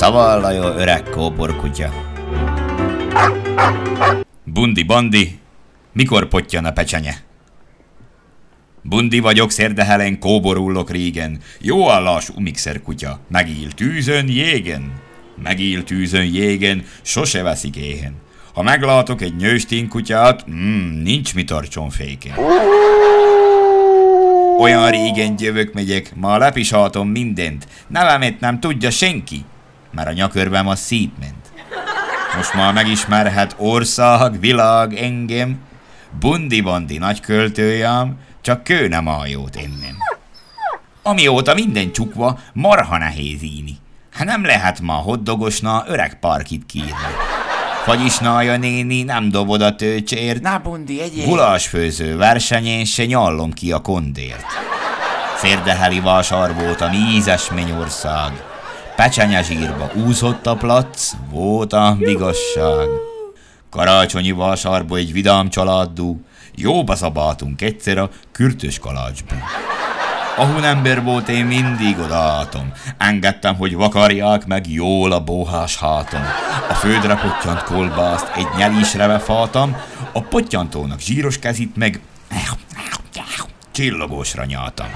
Szavallajó öreg kóborkutya. Bundi-bandi, mikor pottyan a pecsenye? Bundi vagyok, szerdehelen, kóborullok régen. Jó allás, umixer kutya, megíl tűzön jégen. Megíl tűzön jégen, sose veszik éhen. Ha meglátok egy nyőstény kutyát, nincs mi tartson féken. Olyan régen jövök megyek, ma lepisaltom mindent. Nevemet nem tudja senki, mert a nyakörvem az szétment. Most már megismerhet ország, világ engem. Bundi-bandi nagy költőjám, csak kő nem aljót ennem. Amióta minden csukva, marha nehéz íni. Hát nem lehet ma hoddogosna öreg parkit kírni. Fagyisnája néni nem dobod a tőcsért. Na, Bundi, egyéb. Gulásfőző versenyén se nyallom ki a kondért. Szérdeheli vásár volt a ízes mennyország. Pecsenye zsírba úszott a plac, volt a bigasság. Karácsonyi vásárba egy vidám családdú, jóba szabáltunk egyszer a kürtös kalácsba. Ahol ember volt, én mindig odaálltam. Engedtem, hogy vakarják meg jól a bóhás hátom. A földre pottyant kolbászt egy nyelisre befaltam, a pottyantónak zsíros kezit meg csillogósra nyaltam.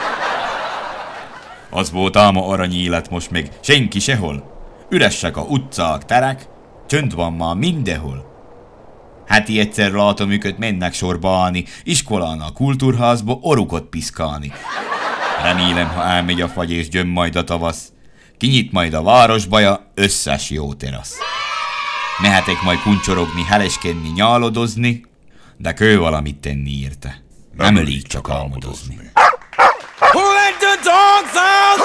Az volt ám a aranyélet, most még senki sehol. Üresek a utcák, terek, csönd van már mindenhol. Heti egyszer látom őket mennek sorba állni, iskolán a kultúrházba orukot piszkálni. Remélem, ha elmegy a fagy és gyöm majd a tavasz, kinyit majd a városbaja összes jó terasz. Mehetek majd kuncsorogni, heleskedni, nyálodozni, de kő valamit tenni érte. Nem elég csak álmodozni. Who let the dogs out?